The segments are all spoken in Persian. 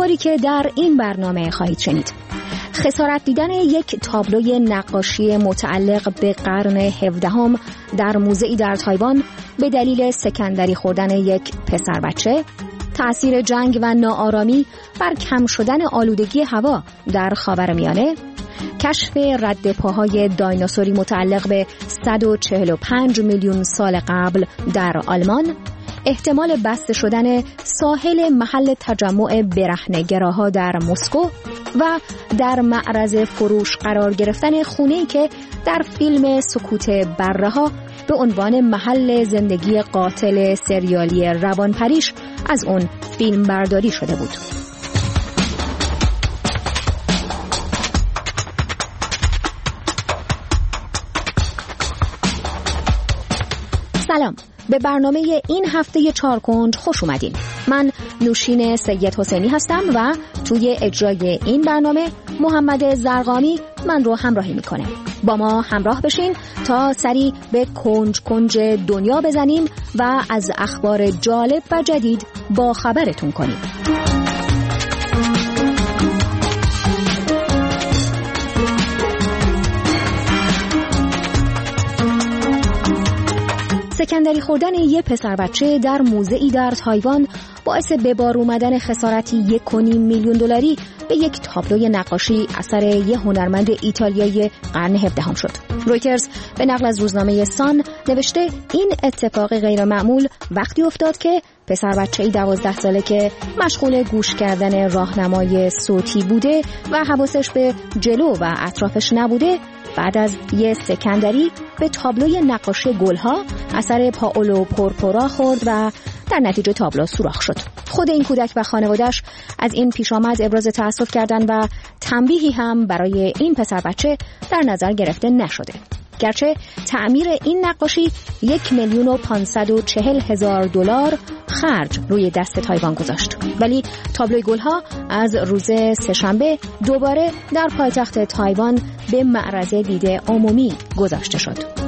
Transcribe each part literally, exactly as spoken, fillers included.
اخباری که در این برنامه خواهید شنید: خسارت دیدن یک تابلوی نقاشی متعلق به قرن هفدهم در موزه‌ای در تایوان به دلیل سکندری خوردن یک پسر بچه، تأثیر جنگ و ناآرامی بر کم شدن آلودگی هوا در خاورمیانه، کشف رد پاهای دایناسوری متعلق به صد و چهل و پنج میلیون سال قبل در آلمان، احتمال بسته شدن ساحل محل تجمع برهنه‌گراها در مسکو و در معرض فروش قرار گرفتن خونه‌ای که در فیلم سکوت بره‌ها به عنوان محل زندگی قاتل سریالی روانپریش از اون فیلم برداری شده بود. سلام، به برنامه این هفته چارکنج خوش اومدین. من نوشین سید حسینی هستم و توی اجرای این برنامه محمد زرقامی من رو همراهی میکنه. با ما همراه بشین تا سری به کنج کنج دنیا بزنیم و از اخبار جالب و جدید با خبرتون کنیم. سکندری خوردن یک پسر بچه در موزه‌ای در تایوان باعث به بار اومدن خسارتی یک و نیم میلیون دلاری به یک تابلوی نقاشی اثر یک هنرمند ایتالیایی قرن هفدهم شد. رویترز به نقل از روزنامه سان نوشته این اتفاق غیر معمول وقتی افتاد که پسر بچه‌ای دوازده ساله که مشغول گوش کردن راهنمای صوتی بوده و حواسش به جلو و اطرافش نبوده، بعد از یه سکندری به تابلوی نقاشی گلها اثر پائولو پورپورا خورد و در نتیجه تابلو سوراخ شد. خود این کودک و خانواده‌اش از این پیش آمد ابراز تأسف کردند و تنبیهی هم برای این پسر بچه در نظر گرفته نشده. گرچه تعمیر این نقاشی یک میلیون و پانصد و چهل هزار دلار خرج روی دست تایوان گذاشت، ولی تابلوی گلها از روز سه‌شنبه دوباره در پایتخت تایوان به معرض دید عمومی گذاشته شد.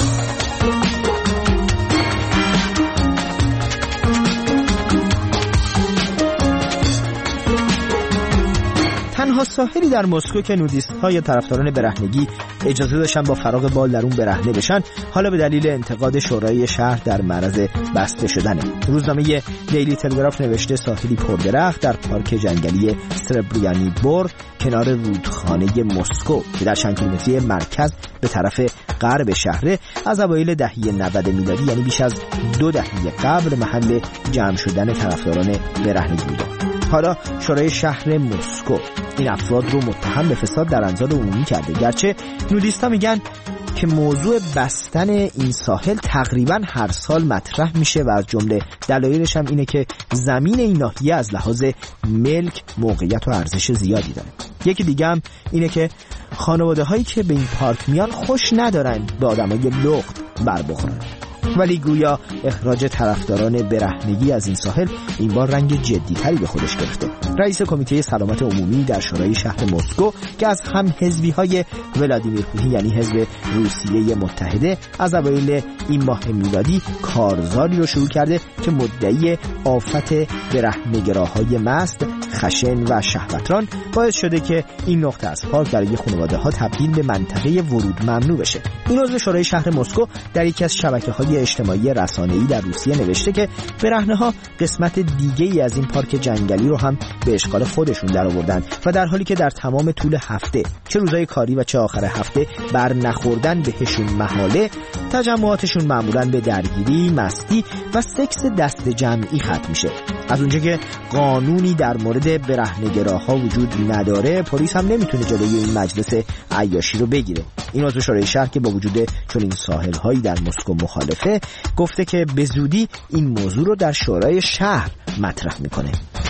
تنها ساحلی در مسکو که نودیست‌ها یا طرفداران برهنگی اجازه داشتن با فراغ بال در اون برهنه بشن، حالا به دلیل انتقاد شورای شهر در معرض بسته شدنه. روزنامه دیلی تلگراف نوشته ساحلی پردرخت در پارک جنگلی سربریانی بور کنار رودخانه مسکو که در چند کیلومتری مرکز به طرف غرب شهر از اوایل دهه نود میلادی، یعنی بیش از دو دهه قبل، محل جمع شدن طرفداران برهنگی بوده. حالا شورای شهر مسکو این افراد رو متهم به فساد در انزال عمومی کرده، گرچه نودیستا میگن که موضوع بستن این ساحل تقریبا هر سال مطرح میشه و از جمله دلایلش هم اینه که زمین این ناحیه از لحاظ ملک موقعیت و ارزش زیادی داره. یکی دیگه هم اینه که خانواده هایی که به این پارک میان خوش ندارن به آدمای لخت بر بخورن، ولی گویا اخراج طرفداران برهنگی از این ساحل این بار رنگ جدی‌تری به خودش گرفته. رئیس کمیته سلامت عمومی در شورای شهر مسکو که از هم حزبی‌های ولادیمیر پوتین یعنی حزب روسیه متحده از اوایل این ماه میلادی کارزاری رو شروع کرده که مدعی آفت برهنه‌گراهای مست، خشن و شهوتران باعث شده که این نقطه از پارک برای خانواده‌ها تبدیل به منطقه ورود ممنوع بشه. این عضو شورای شهر مسکو در یکی از شبکه‌های اجتماعی رسانه‌ای در روسیه نوشته که برهنه‌ها قسمت دیگه‌ای از این پارک جنگلی رو هم به اشغال خودشون درآوردن و در حالی که در تمام طول هفته چه روزهای کاری و چه آخر هفته بر نخوردن بهشون محاله، تجمعاتشون معمولاً به درگیری، مستی و سکس دست جمعی ختم میشه. از اونجا که قانونی در مورد برهنه‌گراها وجود نداره، پلیس هم نمیتونه جلوی این مجلس عیاشی رو بگیره. این عضو شورای شهر که با وجود چنین ساحل‌هایی در مسکو مخالفه، گفته که به زودی این موضوع رو در شورای شهر مطرح میکنه.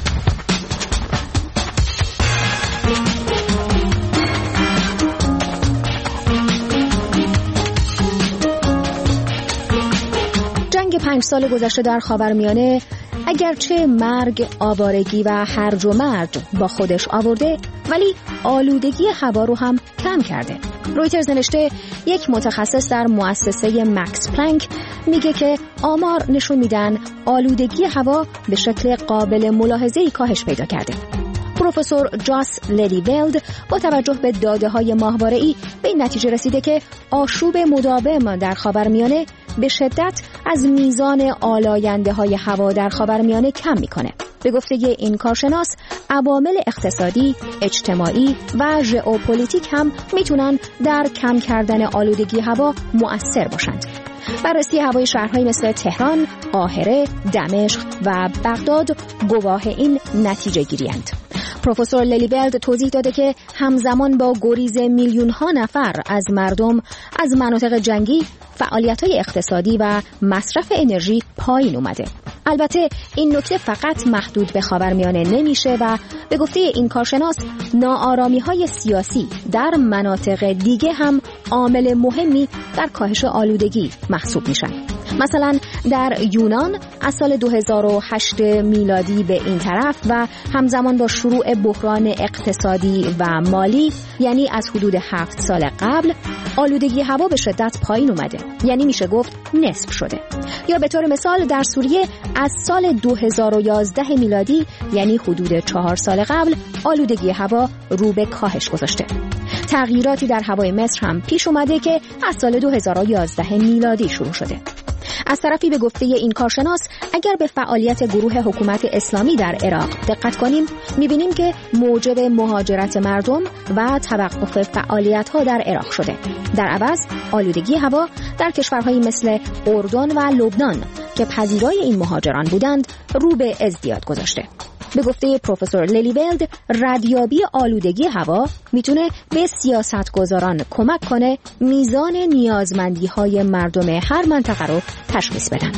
جنگ پنج سال گذشته در خاورمیانه اگرچه مرگ، آوارگی و هرج و مرج با خودش آورده، ولی آلودگی هوا رو هم کم کرده. رویترز نوشته یک متخصص در مؤسسه مکس پلانک میگه که آمار نشون میدن آلودگی هوا به شکل قابل ملاحظه‌ای کاهش پیدا کرده. پروفسور جاس لیلیولد با توجه به داده‌های ماهواره‌ای به این نتیجه رسیده که آشوب مداوم در خاورمیانه به شدت از میزان آلاینده‌های هوا در خاورمیانه کم می‌کنه. به گفته این کارشناس، عوامل اقتصادی، اجتماعی و ژئوپلیتیک هم میتونن در کم کردن آلودگی هوا مؤثر باشند. بررسی هوای شهرهایی مثل تهران، قاهره، دمشق و بغداد گواه این نتیجه گیری‌اند. پروفسور لیلیولد توضیح داده که همزمان با گریز میلیون ها نفر از مردم از مناطق جنگی، فعالیت‌های اقتصادی و مصرف انرژی پایین اومده. البته این نکته فقط محدود به خاورمیانه نمیشه و به گفته این کارشناس ناآرامی‌های سیاسی در مناطق دیگه هم عامل مهمی در کاهش آلودگی محسوب میشن. مثلا در یونان از سال دو هزار و هشت میلادی به این طرف و همزمان با شروع بحران اقتصادی و مالی، یعنی از حدود هفت سال قبل، آلودگی هوا به شدت پایین اومده، یعنی میشه گفت نصف شده. یا به طور مثال در سوریه از سال دو هزار و یازده میلادی، یعنی حدود چهار سال قبل، آلودگی هوا رو به کاهش گذاشته. تغییراتی در هوای مصر هم پیش اومده که از سال دو هزار و یازده میلادی شروع شده. از طرفی به گفته این کارشناس، اگر به فعالیت گروه حکومت اسلامی در عراق دقت کنیم، می‌بینیم که موجب مهاجرت مردم و توقف فعالیت‌ها در عراق شده. در عوض آلودگی هوا در کشورهایی مثل اردن و لبنان که پذیرای این مهاجران بودند رو به ازدیاد گذاشته. به گفته پروفسور لیلیولد، ردیابی آلودگی هوا میتونه به سیاستگزاران کمک کنه میزان نیازمندی‌های مردم هر منطقه رو تشخیص بدن.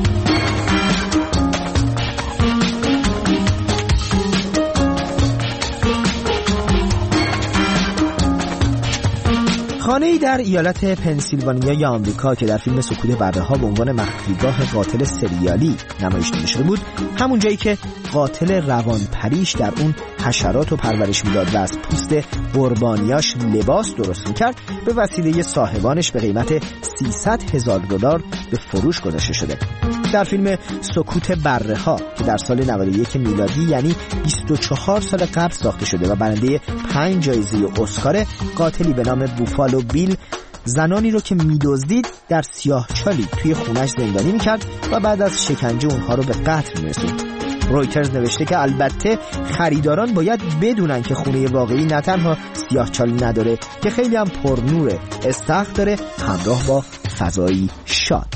خانه‌ای در ایالت پنسیلوانیای آمریکا که در فیلم سکوت بره‌ها به عنوان مخفیگاه قاتل سریالی نمایش داده شده بود، همون جایی که قاتل روانپریش در اون حشرات رو پرورش میداد و از پوست قربانیاش لباس درست میکرد، به وسیله صاحبانش به قیمت سیصد هزار دلار به فروش گذاشته شده. در فیلم سکوت بره‌ها که در سال نود و یک میلادی، یعنی بیست و چهار سال قبل ساخته شده و برنده پنج جایزه اسکار، قاتلی به نام بوفالو بیل زنانی رو که میدزدید در سیاهچالی توی خونش زندانی میکرد و بعد از شکنجه اونها رو به قتل میرسوند. رویترز نوشته که البته خریداران باید بدونن که خونه واقعی نه تنها سیاهچالی نداره که خیلی هم پرنوره، استخر داره همراه با فضایی شاد.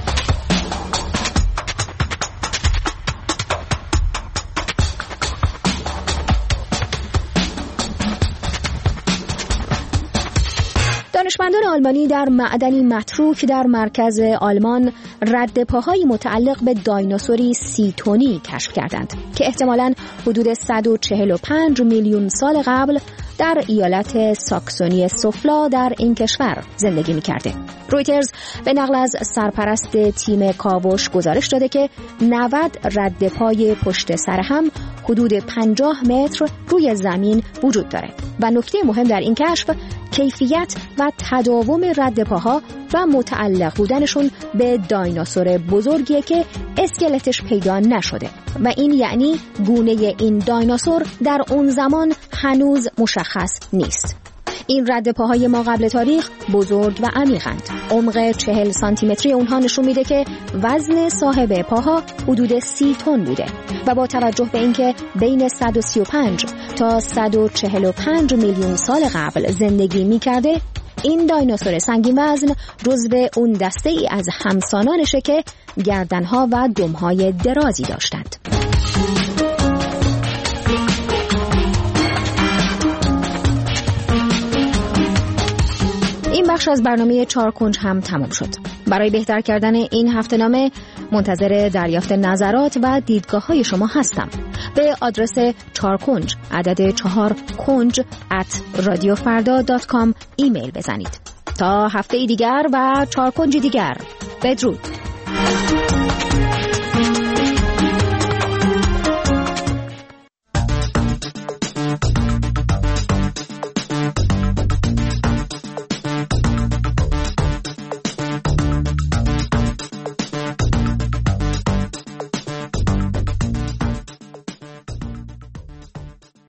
دانشمندان آلمانی در معدنی متروک در مرکز آلمان ردپاهایی متعلق به دایناسوری سی تنی کشف کردند که احتمالاً حدود صد و چهل و پنج میلیون سال قبل در ایالت ساکسونی سفلا در این کشور زندگی می‌کرده. رویترز به نقل از سرپرست تیم کاوش گزارش داده که نود ردپای پشت سر هم حدود پنجاه متر روی زمین وجود داره و نکته مهم در این کشف کیفیت و تداوم ردپاها و متعلق بودنشون به دایناسور بزرگیه که اسکلتش پیدا نشده و این یعنی گونه این دایناسور در اون زمان هنوز مشخص نیست. این ردپاهای ما قبل تاریخ بزرگ و عمیقند. عمق چهل سانتی متری اونها نشون میده که وزن صاحب پاها حدود سی تن بوده و با توجه به اینکه بین صد و سی و پنج تا صد و چهل و پنج میلیون سال قبل زندگی میکرده، این دایناسور سنگین وزن جزو اون دسته ای از همسانانشه که گردنها و دمهای درازی داشتند. این بخش از برنامه چهار کنج هم تمام شد. برای بهتر کردن این هفته نامه منتظر دریافت نظرات و دیدگاه های شما هستم. به آدرس چهار کنج عدد چهار کنج ات رادیو فردا دات کام ایمیل بزنید. تا هفته دیگر و چهار کنج دیگر، بدرود.